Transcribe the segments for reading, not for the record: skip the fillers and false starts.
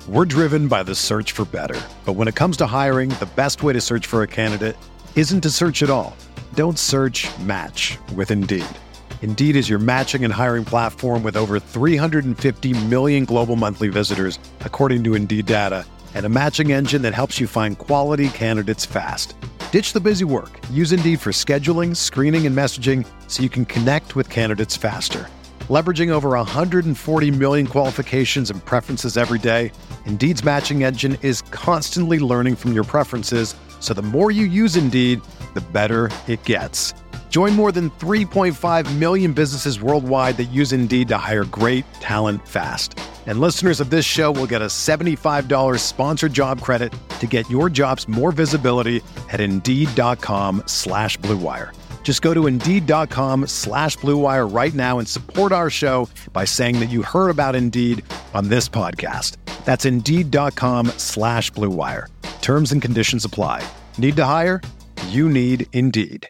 We're driven by the search for better. But when it comes to hiring, the best way to search for a candidate isn't to search at all. Don't search, match with Indeed. Indeed is your matching and hiring platform with over 350 million global monthly visitors, according to Indeed data, and a matching engine that helps you find quality candidates fast. Ditch the busy work. Use Indeed for scheduling, screening, and messaging so you can connect with candidates faster. Leveraging over 140 million qualifications and preferences every day, Indeed's matching engine is constantly learning from your preferences, so the more you use Indeed, the better it gets. Join more than 3.5 million businesses worldwide that use Indeed to hire great talent fast. And listeners of this show will get a $75 sponsored job credit to get your jobs more visibility at Indeed.com/Blue Wire. Just go to Indeed.com/Blue Wire right now and support our show by saying that you heard about Indeed on this podcast. That's Indeed.com/Blue Wire. Terms and conditions apply. Need to hire? You need Indeed.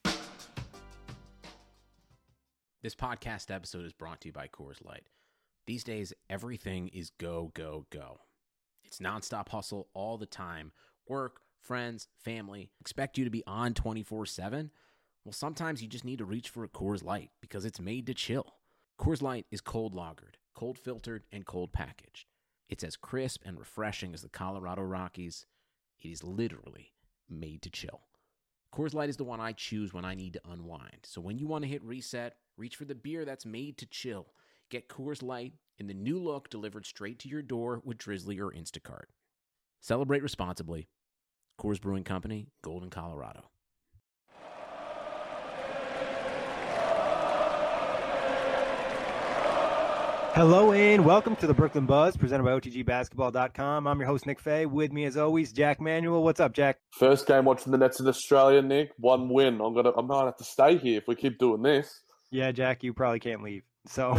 This podcast episode is brought to you by Coors Light. These days, everything is go, go, go. It's nonstop hustle all the time. Work, friends, family, expect you to be on 24/7. Well, sometimes you just need to reach for a Coors Light because it's made to chill. Coors Light is cold lagered, cold filtered, and cold packaged. It's as crisp and refreshing as the Colorado Rockies. It is literally made to chill. Coors Light is the one I choose when I need to unwind. So when you want to hit reset, reach for the beer that's made to chill. Get Coors Light in the new look delivered straight to your door with Drizzly or Instacart. Celebrate responsibly. Coors Brewing Company, Golden, Colorado. Hello and welcome to the Brooklyn Buzz, presented by OTGBasketball.com. I'm your host, Nick Fay. With me, as always, Jack Manuel. What's up, Jack? First game watching the Nets in Australia, Nick. One win. I'm gonna have to stay here if we keep doing this. Yeah, Jack, you probably can't leave. So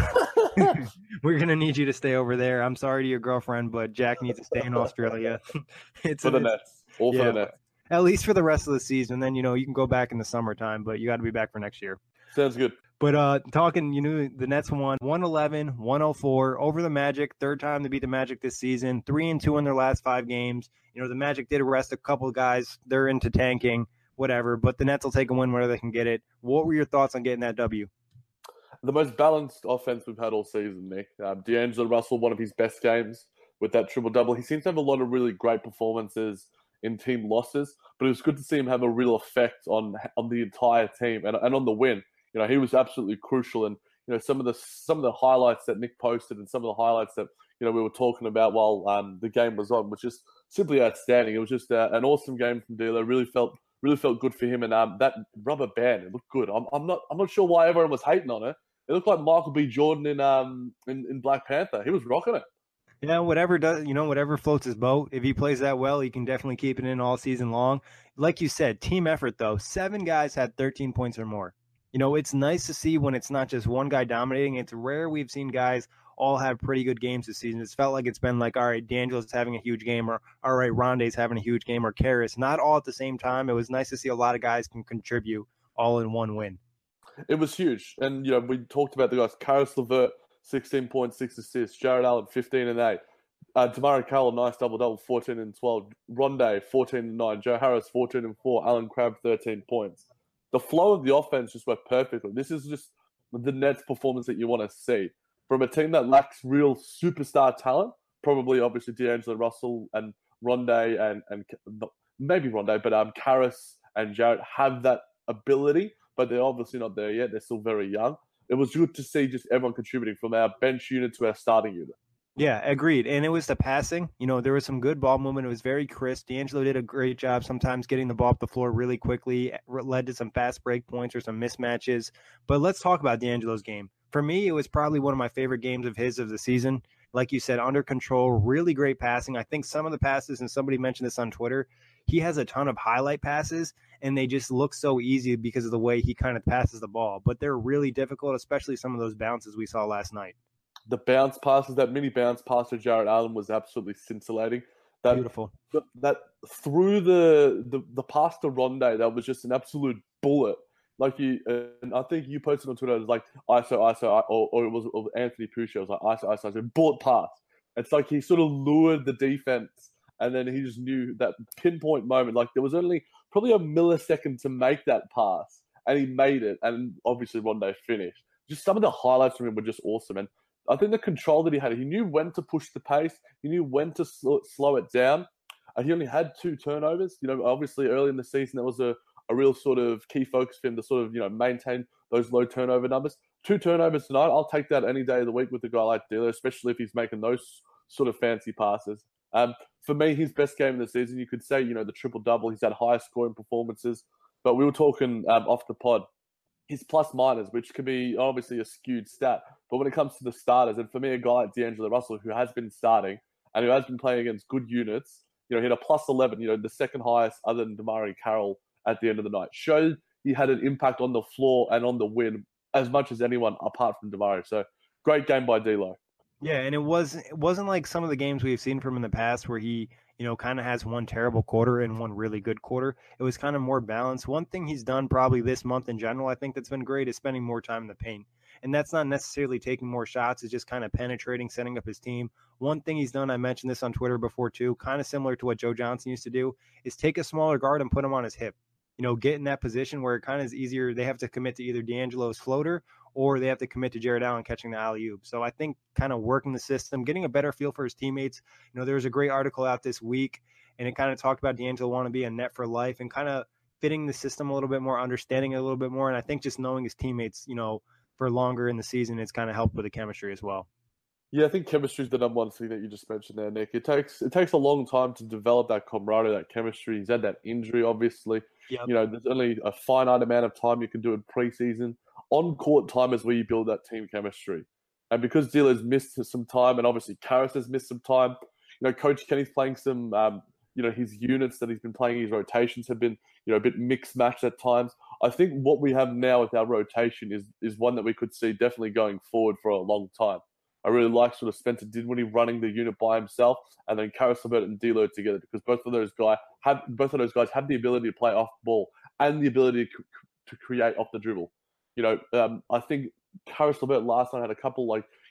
we're going to need you to stay over there. I'm sorry to your girlfriend, but Jack needs to stay in Australia. For the Nets. For the Nets. At least for the rest of the season. Then, you can go back in the summertime, but you got to be back for next year. Sounds good. But talking, the Nets won 111-104 over the Magic. Third time to beat the Magic this season. 3-2 in their last 5 games. The Magic did arrest a couple of guys. They're into tanking, whatever. But the Nets will take a win where they can get it. What were your thoughts on getting that W? The most balanced offense we've had all season, Nick. D'Angelo Russell, one of his best games with that triple-double. He seems to have a lot of really great performances in team losses, but it was good to see him have a real effect on the entire team and on the win. He was absolutely crucial, and some of the highlights that Nick posted and some of the highlights that we were talking about while the game was on was just simply outstanding. It was just an awesome game from D'Lo. Really felt good for him, and that rubber band, it looked good. I'm not sure why everyone was hating on it. It looked like Michael B. Jordan in Black Panther. He was rocking it. Yeah, whatever floats his boat. If he plays that well, he can definitely keep it in all season long. Like you said, team effort though. 7 guys had 13 points or more. It's nice to see when it's not just one guy dominating. It's rare we've seen guys all have pretty good games this season. It's felt like it's been like, all right, D'Angelo's having a huge game, or all right, Rondé's having a huge game, or Caris. Not all at the same time. It was nice to see a lot of guys can contribute all in one win. It was huge. And, we talked about the guys. Caris LeVert, 16 points, 6 assists. Jared Allen, 15 and 8. DeMarre Carroll, nice double-double, 14 and 12. Rondé, 14 and 9. Joe Harris, 14 and 4. Allen Crabbe, 13 points. The flow of the offense just worked perfectly. This is just the Nets performance that you want to see. From a team that lacks real superstar talent, probably obviously D'Angelo Russell and Rondé and maybe Rondé, but Caris and Jared have that ability, but they're obviously not there yet. They're still very young. It was good to see just everyone contributing from our bench unit to our starting unit. Yeah, agreed. And it was the passing. There was some good ball movement. It was very crisp. D'Angelo did a great job sometimes getting the ball up the floor really quickly. It led to some fast break points or some mismatches. But let's talk about D'Angelo's game. For me, it was probably one of my favorite games of his of the season. Like you said, under control, really great passing. I think some of the passes, and somebody mentioned this on Twitter, he has a ton of highlight passes, and they just look so easy because of the way he kind of passes the ball. But they're really difficult, especially some of those bounces we saw last night. The bounce passes, that mini bounce pass to Jared Allen was absolutely scintillating. Beautiful. That through the pass to Rondé, that was just an absolute bullet. And I think you posted on Twitter, it was like ISO, or it was Anthony Puccio. It was like ISO, bullet pass. It's like he sort of lured the defense, and then he just knew that pinpoint moment. Like there was only probably a millisecond to make that pass, and he made it. And obviously, Rondé finished. Just some of the highlights from him were just awesome. And I think the control that he had, he knew when to push the pace, he knew when to slow it down. He only had 2 turnovers. Obviously early in the season, that was a real sort of key focus for him to sort of, maintain those low turnover numbers. 2 turnovers tonight, I'll take that any day of the week with a guy like D'Lo, especially if he's making those sort of fancy passes. For me, his best game of the season, you could say, the triple-double. He's had higher scoring performances. But we were talking off the pod, his plus-minus, which could be obviously a skewed stat. But when it comes to the starters, and for me, a guy like D'Angelo Russell, who has been starting and who has been playing against good units, he had a plus 11, the second highest other than DeMarre Carroll at the end of the night. Showed he had an impact on the floor and on the win as much as anyone apart from DeMarre. So great game by D'Lo. Yeah, and it wasn't like some of the games we've seen from him in the past where he, kind of has one terrible quarter and one really good quarter. It was kind of more balanced. One thing he's done probably this month in general, I think that's been great, is spending more time in the paint. And that's not necessarily taking more shots. It's just kind of penetrating, setting up his team. One thing he's done, I mentioned this on Twitter before too, kind of similar to what Joe Johnson used to do, is take a smaller guard and put him on his hip. Get in that position where it kind of is easier. They have to commit to either D'Angelo's floater or they have to commit to Jarrett Allen catching the alley-oop. So I think kind of working the system, getting a better feel for his teammates. There was a great article out this week, and it kind of talked about D'Angelo wanting to be a net for life and kind of fitting the system a little bit more, understanding it a little bit more. And I think just knowing his teammates, for longer in the season, it's kind of helped with the chemistry as well. Yeah, I think chemistry is the number one thing that you just mentioned there, Nick. It takes a long time to develop that camaraderie, that chemistry. He's had that injury, obviously. Yep. There's only a finite amount of time you can do in preseason. On-court time is where you build that team chemistry. And because D'Lo's missed some time, and obviously Caris has missed some time, Coach Kenny's playing some, his units that he's been playing, his rotations have been, a bit mixed matched at times. I think what we have now with our rotation is one that we could see definitely going forward for a long time. I really like sort of Spencer Dinwiddie running the unit by himself, and then Caris LeVert and D'Lo together, because both of those guys have the ability to play off ball and the ability to create off the dribble. I think Caris LeVert last night had a couple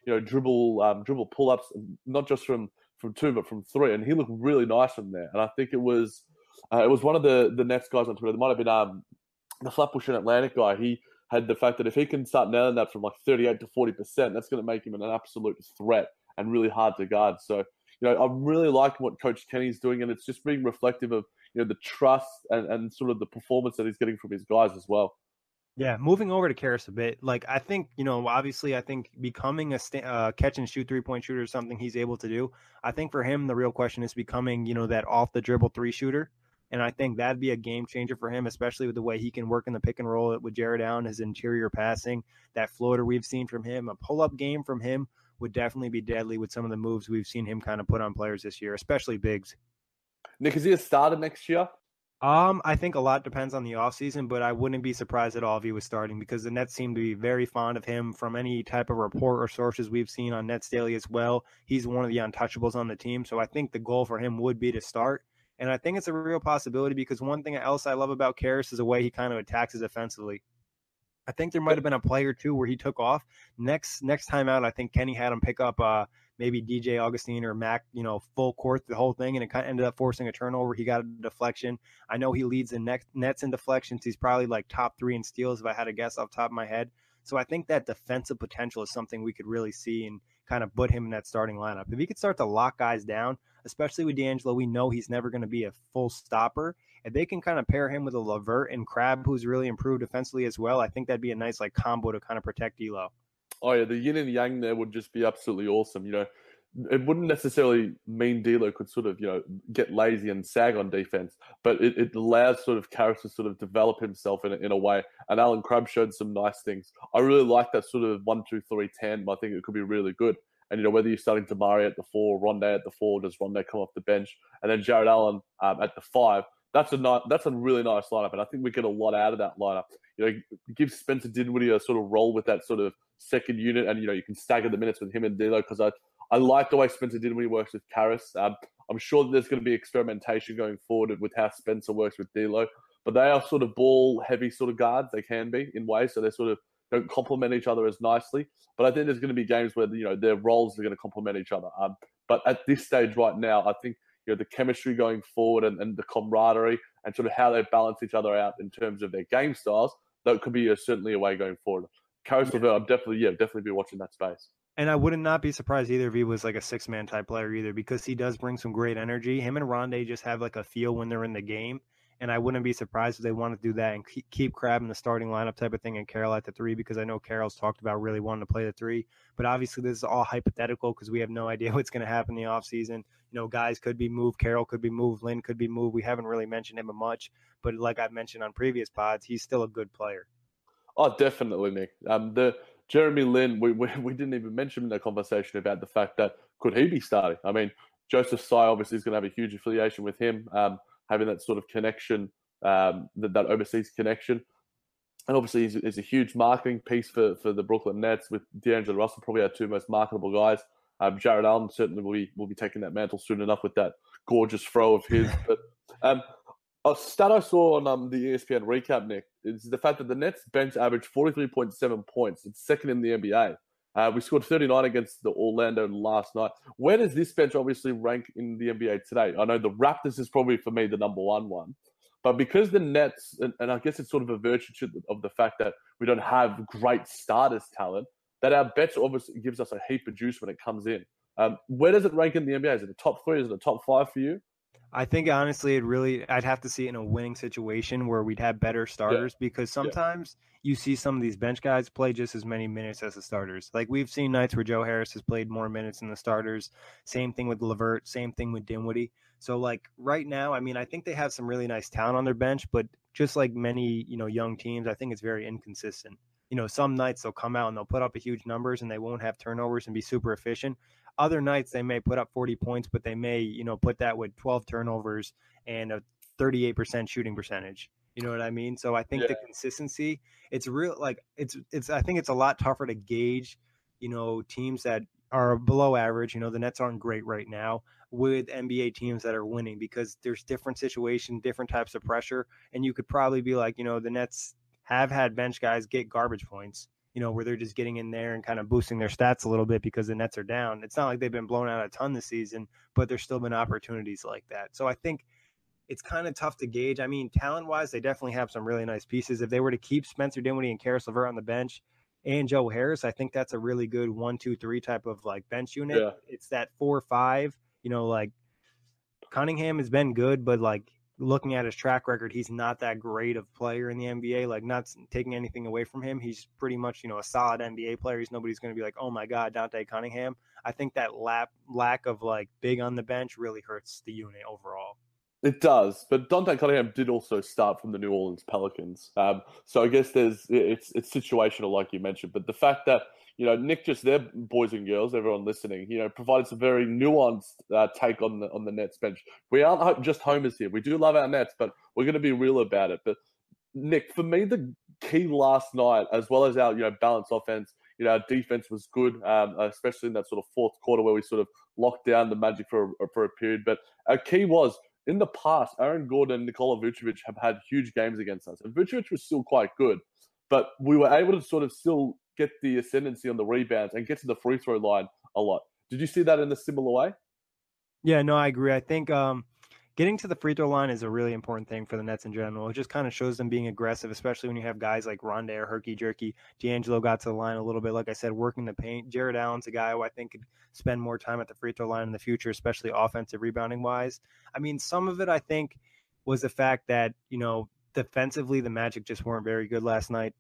dribble pull-ups, not just from 2 but from 3, and he looked really nice from there. And I think it was one of the Nets guys on Twitter. There might have been the Flatbush and Atlantic guy. He had the fact that if he can start nailing that from 38 to 40%, that's going to make him an absolute threat and really hard to guard. So, I'm really liking what Coach Kenny's doing, and it's just being reflective of, the trust and sort of the performance that he's getting from his guys as well. Yeah, moving over to Caris a bit, I think, obviously I think becoming a catch and shoot 3-point shooter is something he's able to do. I think for him, the real question is becoming, that off the dribble 3 shooter. And I think that'd be a game changer for him, especially with the way he can work in the pick and roll with Jarrett Allen, his interior passing, that floater we've seen from him. A pull-up game from him would definitely be deadly with some of the moves we've seen him kind of put on players this year, especially bigs. Nick, is he a starter next year? I think a lot depends on the offseason, but I wouldn't be surprised at all if he was starting, because the Nets seem to be very fond of him from any type of report or sources we've seen on Nets Daily as well. He's one of the untouchables on the team, so I think the goal for him would be to start. And I think it's a real possibility, because one thing else I love about Caris is the way he kind of attacks us offensively. I think there might have been a play or two where he took off. Next time out, I think Kenny had him pick up maybe DJ Augustine or Mac, full court, the whole thing, and it kind of ended up forcing a turnover. He got a deflection. I know he leads the Nets in deflections. He's probably top 3 in steals if I had to guess off the top of my head. So I think that defensive potential is something we could really see and kind of put him in that starting lineup. If he could start to lock guys down, especially with D'Angelo, we know he's never going to be a full stopper. If they can kind of pair him with a LeVert and Crabbe, who's really improved defensively as well, I think that'd be a nice combo to kind of protect D'Lo. Oh yeah, the yin and yang there would just be absolutely awesome. It wouldn't necessarily mean D'Lo could sort of, get lazy and sag on defense, but it allows sort of Caris to sort of develop himself in a way. And Alan Crabbe showed some nice things. I really like that sort of 1-2-3 tandem. I think it could be really good. And, whether you're starting DeMarre at the 4, Rondé at the 4, does Rondé come off the bench, and then Jarrett Allen at the 5, that's a really nice lineup. And I think we get a lot out of that lineup. Give Spencer Dinwiddie a sort of role with that sort of second unit, and, you can stagger the minutes with him and D'Lo, because I like the way Spencer Dinwiddie works with Caris. I'm sure that there's going to be experimentation going forward with how Spencer works with D'Lo, but they are sort of ball-heavy sort of guards. They can be in ways, so they're sort of don't complement each other as nicely. But I think there's going to be games where, their roles are going to complement each other. But at this stage right now, I think, the chemistry going forward and the camaraderie and sort of how they balance each other out in terms of their game styles, that could be certainly a way going forward. Caris LeVert, I'm definitely be watching that space. And I would not be surprised either if he was like a 6-man type player either, because he does bring some great energy. Him and Rondé just have like a feel when they're in the game. And I wouldn't be surprised if they want to do that and keep Crabbe in the starting lineup type of thing and Carroll at the 3, because I know Carroll's talked about really wanting to play the 3. But obviously this is all hypothetical because we have no idea what's going to happen in the offseason. Guys could be moved. Carroll could be moved. Lynn could be moved. We haven't really mentioned him much. But like I've mentioned on previous pods, he's still a good player. Oh, definitely, Nick. The Jeremy Lin, we didn't even mention in the conversation about the fact that could he be starting? I mean, Joseph Tsai obviously is going to have a huge affiliation with him, having that sort of connection, that overseas connection. And obviously he's a huge marketing piece for the Brooklyn Nets, with D'Angelo Russell, probably our 2 most marketable guys. Jarrett Allen certainly will be taking that mantle soon enough with that gorgeous throw of his. But a stat I saw on the ESPN recap, Nick, is the fact that the Nets bench averaged 43.7 points. It's second in the NBA. We scored 39 against the Orlando last night. Where does this bench obviously rank in the NBA today? I know the Raptors is probably, for me, the number one. But because the Nets, and I guess it's sort of a virtue of the fact that we don't have great starters talent, that our bench obviously gives us a heap of juice when it comes in. Where does it rank in the NBA? Is it the top 3? Is it the top 5 for you? I think honestly, I'd have to see it in a winning situation where we'd have better starters, because sometimes you see some of these bench guys play just as many minutes as the starters. Like we've seen nights where Joe Harris has played more minutes than the starters. Same thing with LeVert. Same thing with Dinwiddie. So like right now, I mean, I think they have some really nice talent on their bench, but just like many, young teams, I think it's very inconsistent. Some nights they'll come out and they'll put up a huge numbers and they won't have turnovers and be super efficient. Other nights they may put up 40 points, but they may, put that with 12 turnovers and a 38% shooting percentage. You know what I mean? So I think the consistency, it's real. Like I think it's a lot tougher to gauge, teams that are below average. The Nets aren't great right now, with NBA teams that are winning, because there's different situations, different types of pressure. And you could probably be like, the Nets have had bench guys get garbage points, where they're just getting in there and kind of boosting their stats a little bit because the Nets are down. It's not like they've been blown out a ton this season, but there's still been opportunities like that. So I think it's kind of tough to gauge. I mean, talent-wise, they definitely have some really nice pieces. If they were to keep Spencer Dinwiddie and Caris LeVert on the bench and Joe Harris, I think that's a really good 1-2-3 type of like bench unit. Yeah. It's that 4-5, like Cunningham has been good, but like looking at his track record, he's not that great of player in the NBA. Like, not taking anything away from him, he's pretty much, a solid NBA player. Nobody's going to be like, oh my God, Dante Cunningham. I think that lack of like big on the bench really hurts the unit overall. It does, but Dante Cunningham did also start from the New Orleans Pelicans. So I guess it's situational, like you mentioned. But the fact that, Nick, just their boys and girls, everyone listening, provided some very nuanced take on the Nets bench. We aren't just homers here. We do love our Nets, but we're going to be real about it. But Nick, for me, the key last night, as well as our balanced offense, our defense was good, especially in that sort of fourth quarter where we sort of locked down the Magic for a period. But our key was, in the past, Aaron Gordon and Nikola Vucevic have had huge games against us. And Vucevic was still quite good, but we were able to sort of still get the ascendancy on the rebounds and get to the free throw line a lot. Did you see that in a similar way? Yeah, no, I agree. I think getting to the free throw line is a really important thing for the Nets in general. It just kind of shows them being aggressive, especially when you have guys like Rondé or Herky Jerky. D'Angelo got to the line a little bit, like I said, working the paint. Jarrett Allen's a guy who I think could spend more time at the free throw line in the future, especially offensive rebounding wise. I mean, some of it I think was the fact that, defensively the Magic just weren't very good last night.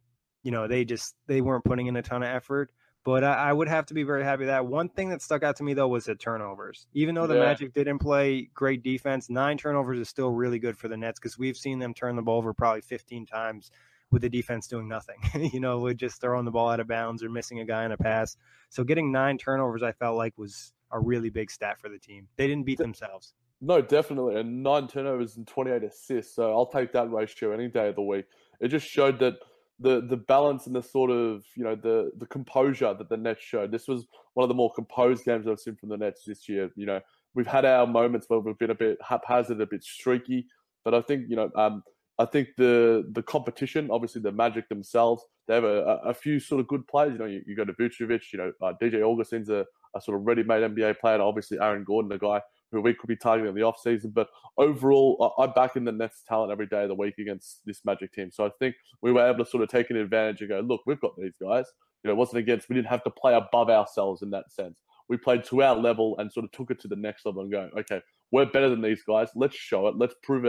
They weren't putting in a ton of effort. But I would have to be very happy with that. One thing that stuck out to me, though, was the turnovers. Even though the Magic didn't play great defense, 9 turnovers is still really good for the Nets, because we've seen them turn the ball over probably 15 times with the defense doing nothing, with just throwing the ball out of bounds or missing a guy in a pass. So getting 9 turnovers, I felt like was a really big stat for the team. They didn't beat themselves. No, definitely. And 9 turnovers and 28 assists. So I'll take that ratio any day of the week. It just showed that the balance and the sort of, the composure that the Nets showed. This was one of the more composed games I've seen from the Nets this year. We've had our moments where we've been a bit haphazard, a bit streaky, but I think, I think the competition, obviously the Magic themselves, they have a few sort of good players. You know, you go to Vucevic, DJ Augustine's a sort of ready-made NBA player, and obviously Aaron Gordon, a guy who we could be targeting in the offseason. But overall, I back in the Nets' talent every day of the week against this Magic team. So I think we were able to sort of take an advantage and go, look, we've got these guys. It wasn't we didn't have to play above ourselves in that sense. We played to our level and sort of took it to the next level and go, okay, we're better than these guys. Let's show it. Let's prove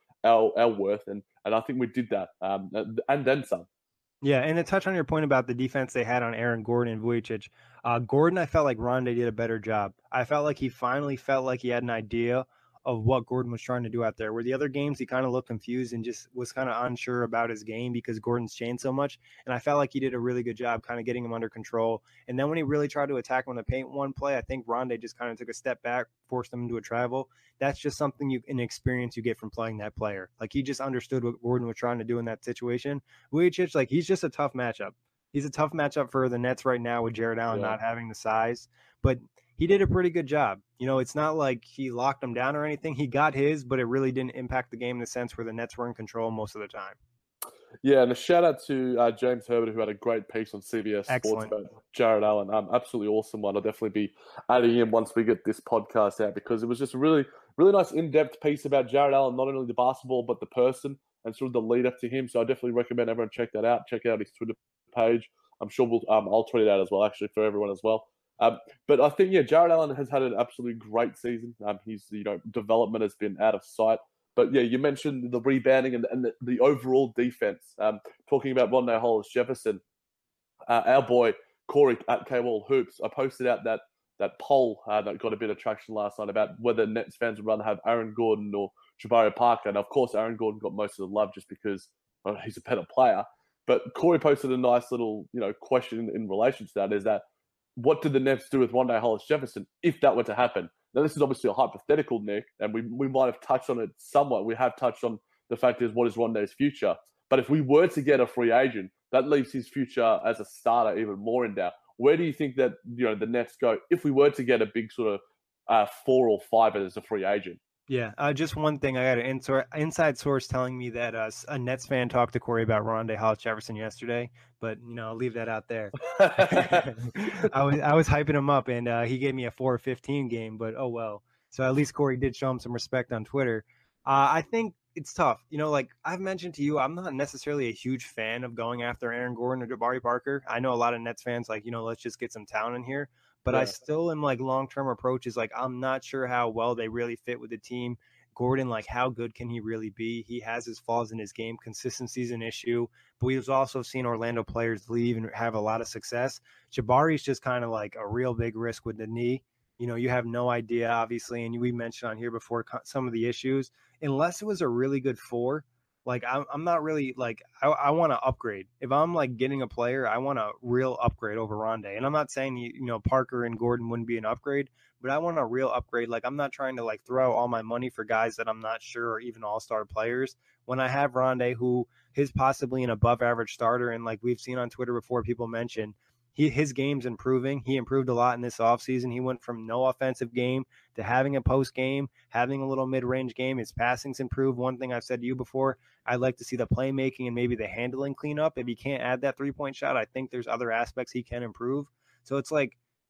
our worth. And I think we did that. And then some. Yeah, and to touch on your point about the defense they had on Aaron Gordon and Vucevic, Gordon, I felt like Rondae did a better job. I felt like he finally felt like he had an idea of what Gordon was trying to do out there. Where the other games, he kind of looked confused and just was kind of unsure about his game because Gordon's changed so much. And I felt like he did a really good job kind of getting him under control. And then when he really tried to attack him in the paint one play, I think Rondae just kind of took a step back, forced him into a travel. That's just something an experience you get from playing that player. Like, he just understood what Gordon was trying to do in that situation. Vucevic, like, he's just a tough matchup. He's a tough matchup for the Nets right now with Jarrett Allen not having the size. But he did a pretty good job. It's not like he locked him down or anything. He got his, but it really didn't impact the game in the sense where the Nets were in control most of the time. Yeah, and a shout out to James Herbert, who had a great piece on CBS Sports about Jarrett Allen. Absolutely awesome one. I'll definitely be adding him once we get this podcast out, because it was just a really, really nice in-depth piece about Jarrett Allen, not only the basketball, but the person and sort of the lead up to him. So I definitely recommend everyone check that out. Check out his Twitter page. I'm sure I'll tweet it out as well, actually, for everyone as well. But I think, Jarrett Allen has had an absolutely great season. His development has been out of sight. But you mentioned the rebounding and the overall defense. Talking about Rondae Hollis-Jefferson, our boy Corey at K-Wall Hoops, I posted out that poll that got a bit of traction last night about whether Nets fans would rather have Aaron Gordon or Jabari Parker. And of course, Aaron Gordon got most of the love just because he's a better player. But Corey posted a nice little question in relation to that, is that what did the Nets do with Rondae Hollis-Jefferson if that were to happen? Now, this is obviously a hypothetical, Nick, and we might have touched on it somewhat. We have touched on the fact is, what is Rondae's future? But if we were to get a free agent, that leaves his future as a starter even more in doubt. Where do you think that the Nets go if we were to get a big sort of 4 or 5 as a free agent? Yeah, just one thing. I got an inside source telling me that a Nets fan talked to Corey about Rondae Hollis-Jefferson yesterday, but I'll leave that out there. I was hyping him up, and he gave me a 4-15 game, but oh well. So at least Corey did show him some respect on Twitter. I think it's tough. Like I've mentioned to you, I'm not necessarily a huge fan of going after Aaron Gordon or Jabari Parker. I know a lot of Nets fans let's just get some talent in here. But I still am long-term approaches. I'm not sure how well they really fit with the team. Gordon, how good can he really be? He has his flaws in his game. Consistency is an issue. But we've also seen Orlando players leave and have a lot of success. Jabari's just kind of a real big risk with the knee. You have no idea, obviously, and we mentioned on here before some of the issues. Unless it was a really good 4, I'm not really I want to upgrade. If I'm getting a player, I want a real upgrade over Rondae. And I'm not saying Parker and Gordon wouldn't be an upgrade, but I want a real upgrade. I'm not trying to throw all my money for guys that I'm not sure are even all-star players. When I have Rondae, who is possibly an above-average starter, and we've seen on Twitter before, people mention his game's improving. He improved a lot in this offseason. He went from no offensive game to having a post game, having a little mid-range game. His passing's improved. One thing I've said to you before, I'd like to see the playmaking and maybe the handling clean up. If he can't add that three-point shot, I think there's other aspects he can improve. So it's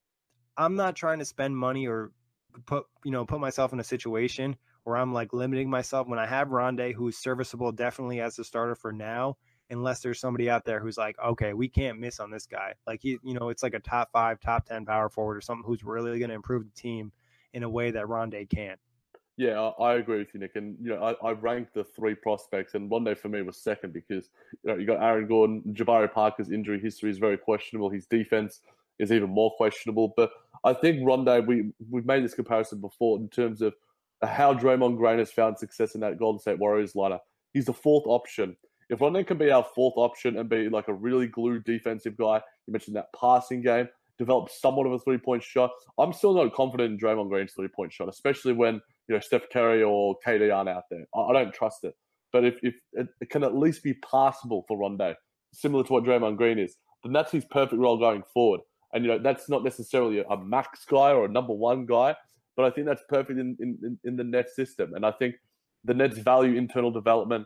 I'm not trying to spend money or put myself in a situation where I'm limiting myself. When I have Rondae, who's serviceable definitely as the starter for now, unless there's somebody out there who's okay, we can't miss on this guy. It's a top 5, top 10 power forward or something who's really going to improve the team in a way that Rondae can't. Yeah, I agree with you, Nick. And, I ranked the 3 prospects, and Rondae for me was second because, you got Aaron Gordon. Jabari Parker's injury history is very questionable. His defense is even more questionable. But I think Rondae, we've made this comparison before in terms of how Draymond Green has found success in that Golden State Warriors lineup. He's the 4th option. If Rondae can be our 4th option and be a really glued defensive guy, you mentioned that passing game, develop somewhat of a 3-point shot. I'm still not confident in Draymond Green's 3-point shot, especially when Steph Curry or KD aren't out there. I don't trust it. But if it can at least be passable for Rondae, similar to what Draymond Green is, then that's his perfect role going forward. And that's not necessarily a max guy or a number 1 guy, but I think that's perfect in the Nets system. And I think the Nets value internal development.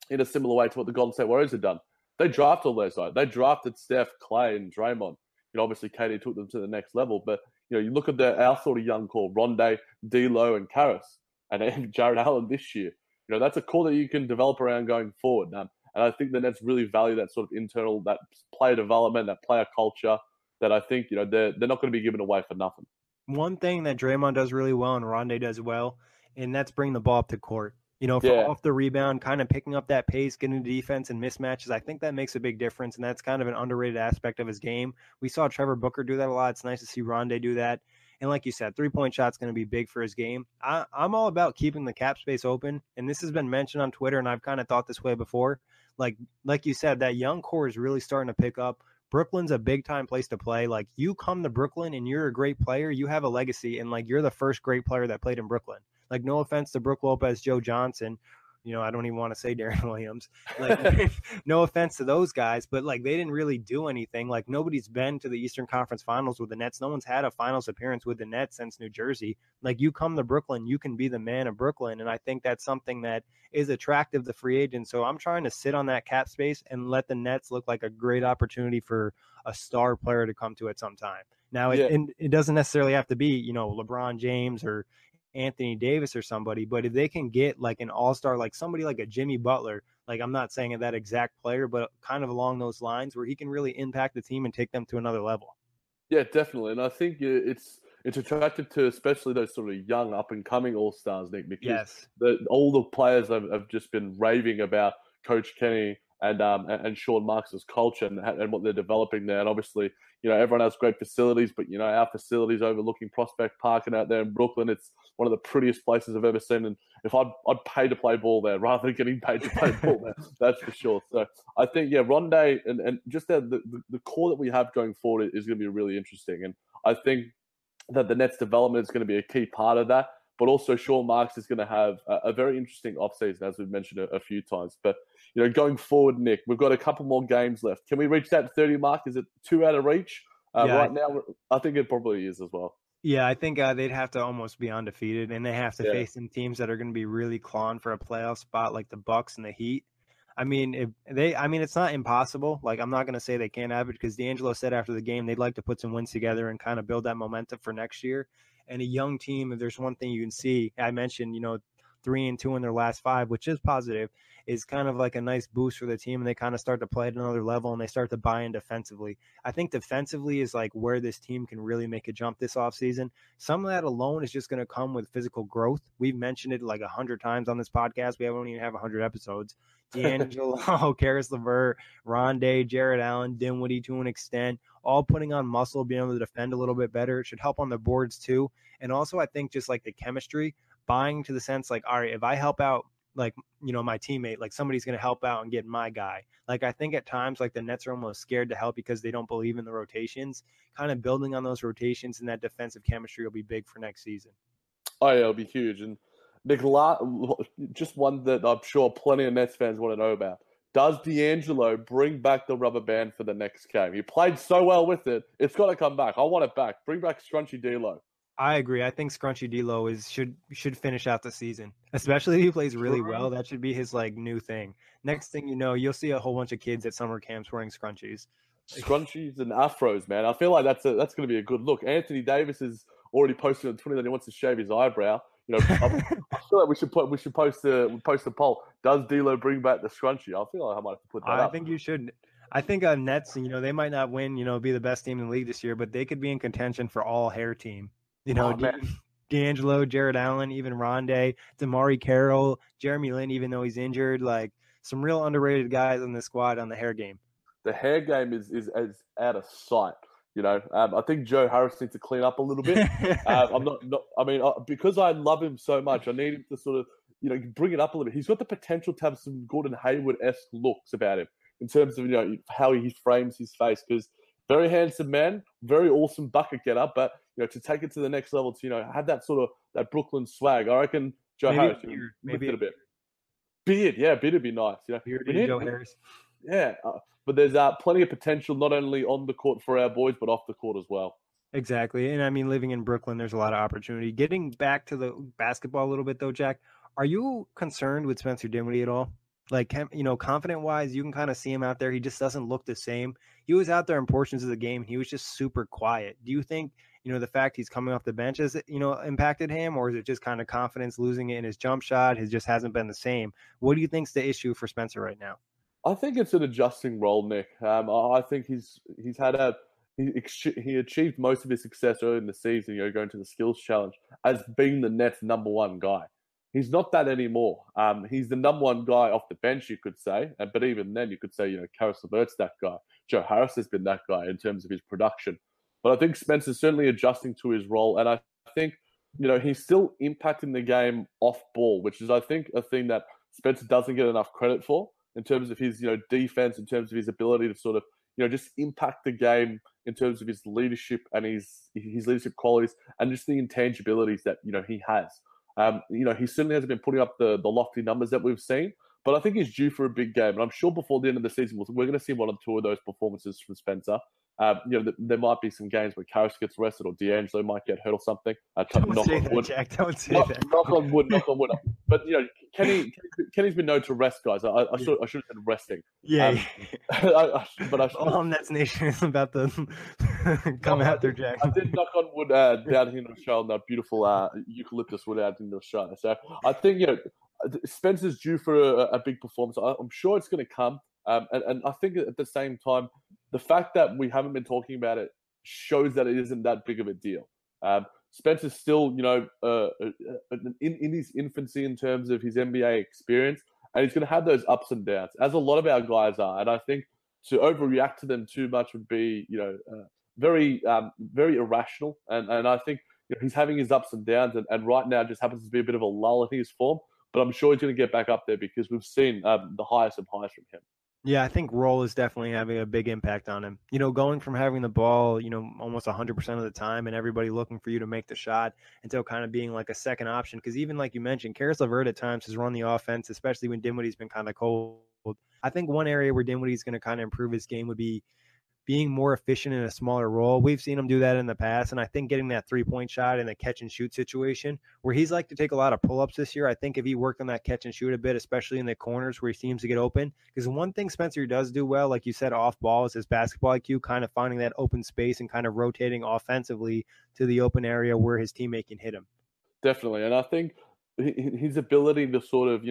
in a similar way to what the Golden State Warriors had done. They drafted all those guys. They drafted Steph, Clay, and Draymond. Obviously, KD took them to the next level. But, you look at our sort of young core, Rondé, D'Lo, and Karras, and even Jared Allen this year. That's a core that you can develop around going forward. And I think the Nets really value that sort of internal, that player development, that player culture that I think, they're not going to be given away for nothing. One thing that Draymond does really well and Rondé does well, and that's bring the ball up to court. Off the rebound, kind of picking up that pace, getting to defense and mismatches. I think that makes a big difference, and that's kind of an underrated aspect of his game. We saw Trevor Booker do that a lot. It's nice to see Rondé do that. And like you said, three-point shot's going to be big for his game. I'm all about keeping the cap space open, and this has been mentioned on Twitter, and I've kind of thought this way before. Like you said, that young core is really starting to pick up. Brooklyn's a big-time place to play. Like, you come to Brooklyn and you're a great player, you have a legacy, and, like, you're the first great player that played in Brooklyn. Like, no offense to Brook Lopez, Joe Johnson. I don't even want to say Darren Williams. Like, no offense to those guys, but, like, they didn't really do anything. Like, nobody's been to the Eastern Conference Finals with the Nets. No one's had a finals appearance with the Nets since New Jersey. Like, you come to Brooklyn, you can be the man of Brooklyn, and I think that's something that is attractive to free agents. So I'm trying to sit on that cap space and let the Nets look like a great opportunity for a star player to come to at some time. Now, it doesn't necessarily have to be, LeBron James or Anthony Davis or somebody, but if they can get like an all-star, like somebody like a Jimmy Butler, like I'm not saying that exact player, but kind of along those lines where he can really impact the team and take them to another level. Yeah, definitely. And I think it's attractive to especially those sort of young up-and-coming all-stars, Nick, because all the players have just been raving about Coach Kenny and Sean Marks' culture and what they're developing there. And obviously, everyone has great facilities, but, our facilities overlooking Prospect Park and out there in Brooklyn, it's one of the prettiest places I've ever seen. And if I'd pay to play ball there rather than getting paid to play ball there, that's for sure. So I think, Rondé and just the core that we have going forward is going to be really interesting. And I think that the Nets development is going to be a key part of that. But also Sean Marks is going to have a very interesting offseason, as we've mentioned a few times. But, going forward, Nick, we've got a couple more games left. Can we reach that 30 mark? Is it 2 out of reach? Right now, I think it probably is as well. Yeah, I think they'd have to almost be undefeated, and they have to face some teams that are going to be really clawing for a playoff spot, like the Bucks and the Heat. I mean, it's not impossible. Like, I'm not going to say they can't have it because D'Angelo said after the game they'd like to put some wins together and kind of build that momentum for next year. And a young team, if there's one thing you can see, I mentioned, 3-2 in their last 5, which is positive, is kind of like a nice boost for the team, and they kind of start to play at another level and they start to buy in defensively. I think defensively is like where this team can really make a jump this offseason. Some of that alone is just going to come with physical growth. We've mentioned it like 100 times on this podcast. We don't even have 100 episodes. D'Angelo, Caris LeVert, Rondé, Jared Allen, Dinwiddie to an extent, all putting on muscle, being able to defend a little bit better. It should help on the boards too. And also I think just like the chemistry, buying to the sense like, all right, if I help out like, my teammate, like somebody's going to help out and get my guy. Like, I think at times like the Nets are almost scared to help because they don't believe in the rotations. Kind of building on those rotations and that defensive chemistry will be big for next season. Oh, yeah, it'll be huge. And Nick, just one that I'm sure plenty of Nets fans want to know about. Does D'Angelo bring back the rubber band for the next game? He played so well with it. It's got to come back. I want it back. Bring back Scrunchy D'Lo. I agree. I think Scrunchy D'Lo should finish out the season, especially if he plays really well. That should be his like new thing. Next thing you know, you'll see a whole bunch of kids at summer camps wearing scrunchies. Scrunchies and afros, man. I feel like that's going to be a good look. Anthony Davis has already posted on Twitter that he wants to shave his eyebrow. I feel like we should post a poll. Does D'Lo bring back the scrunchie? I feel like I might have to put that up. I think you should. I think Nets, they might not win, be the best team in the league this year, but they could be in contention for all hair team. D'Angelo, Jared Allen, even Rondé, Damari Carroll, Jeremy Lin, even though he's injured, like some real underrated guys in the squad on the hair game. The hair game is out of sight. I think Joe Harris needs to clean up a little bit. Because I love him so much, I need him to sort of, bring it up a little bit. He's got the potential to have some Gordon Hayward-esque looks about him in terms of, how he frames his face. Because very handsome man, very awesome bucket getter, but, to take it to the next level, to, have that sort of, that Brooklyn swag. I reckon Joe Harris maybe it a bit. Beard, yeah, beard would be nice. Bearded Joe Harris. Yeah, but there's plenty of potential not only on the court for our boys, but off the court as well. Exactly. And I mean, living in Brooklyn, there's a lot of opportunity. Getting back to the basketball a little bit, though, Jack, are you concerned with Spencer Dinwiddie at all? Like, confident-wise, you can kind of see him out there. He just doesn't look the same. He was out there in portions of the game. He was just super quiet. Do you think, the fact he's coming off the bench has, impacted him, or is it just kind of confidence losing it in his jump shot? It just hasn't been the same. What do you think's the issue for Spencer right now? I think it's an adjusting role, Nick. I think he achieved most of his success early in the season, going to the skills challenge as being the Nets' number one guy. He's not that anymore. He's the number one guy off the bench, you could say. But even then, you could say, Caris LeVert's that guy. Joe Harris has been that guy in terms of his production. But I think Spencer's certainly adjusting to his role. And I think, he's still impacting the game off ball, which is, I think, a thing that Spencer doesn't get enough credit for in terms of his, defense, in terms of his ability to sort of, just impact the game in terms of his leadership and his leadership qualities and just the intangibilities that, he has. He certainly hasn't been putting up the lofty numbers that we've seen, but I think he's due for a big game. And I'm sure before the end of the season, we're going to see one or two of those performances from Spencer. There might be some games where Caris gets rested or D'Angelo might get hurt or something. Don't say that, Jack. Don't say that. Knock on wood, knock on wood. But, Kenny's been known to rest, guys. I should have said resting. Yeah. But I should. All Nets Nation is about to come out there, Jack. I did knock on wood down here in Australia, that beautiful eucalyptus wood out in Australia. So I think, Spencer's due for a big performance. I'm sure it's going to come. And I think at the same time, the fact that we haven't been talking about it shows that it isn't that big of a deal. Spencer's still, in his infancy in terms of his NBA experience, and he's going to have those ups and downs, as a lot of our guys are. And I think to overreact to them too much would be, very irrational. And I think he's having his ups and downs, and right now just happens to be a bit of a lull in his form. But I'm sure he's going to get back up there because we've seen the highest of highs from him. Yeah, I think role is definitely having a big impact on him. Going from having the ball, almost 100% of the time and everybody looking for you to make the shot until kind of being like a second option. Because even like you mentioned, Caris LeVert at times has run the offense, especially when Dinwiddie's been kind of cold. I think one area where Dinwiddie's going to kind of improve his game would be being more efficient in a smaller role. We've seen him do that in the past, and I think getting that three-point shot in a catch-and-shoot situation where he's like to take a lot of pull-ups this year, I think if he worked on that catch-and-shoot a bit, especially in the corners where he seems to get open, because one thing Spencer does do well, like you said, off ball is his basketball IQ, kind of finding that open space and kind of rotating offensively to the open area where his teammate can hit him. Definitely, and I think his ability to sort of,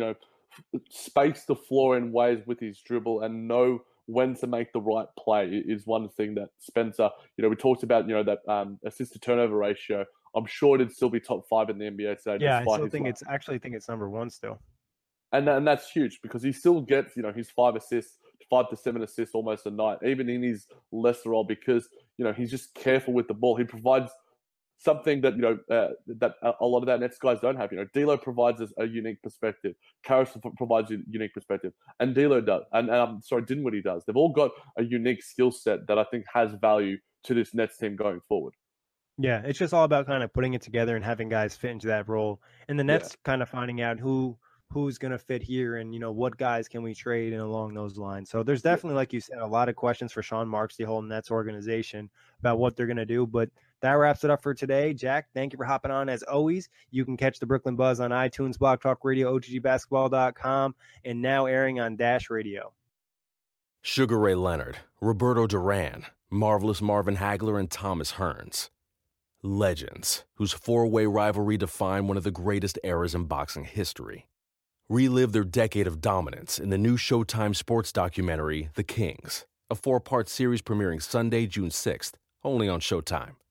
space the floor in ways with his dribble and know when to make the right play is one thing that Spencer, we talked about, that assist to turnover ratio. I'm sure it'd still be top 5 in the NBA today. Yeah, I still think it's number 1 still. And that's huge because he still gets, his 5 to 7 assists almost a night, even in his lesser role, because, he's just careful with the ball. He provides something that, that a lot of our Nets guys don't have. D'Lo provides us a unique perspective. Caris provides a unique perspective. And D'Lo does. And Dinwiddie does. They've all got a unique skill set that I think has value to this Nets team going forward. Yeah, it's just all about kind of putting it together and having guys fit into that role. And the Nets kind of finding out who's going to fit here and, what guys can we trade and along those lines. So there's definitely, like you said, a lot of questions for Sean Marks, the whole Nets organization, about what they're going to do. But that wraps it up for today. Jack, thank you for hopping on as always. You can catch the Brooklyn Buzz on iTunes, Blog Talk Radio, OTGBasketball.com, and now airing on Dash Radio. Sugar Ray Leonard, Roberto Duran, Marvelous Marvin Hagler, and Thomas Hearns. Legends, whose four-way rivalry defined one of the greatest eras in boxing history. Relive their decade of dominance in the new Showtime sports documentary, The Kings, a 4-part series premiering Sunday, June 6th, only on Showtime.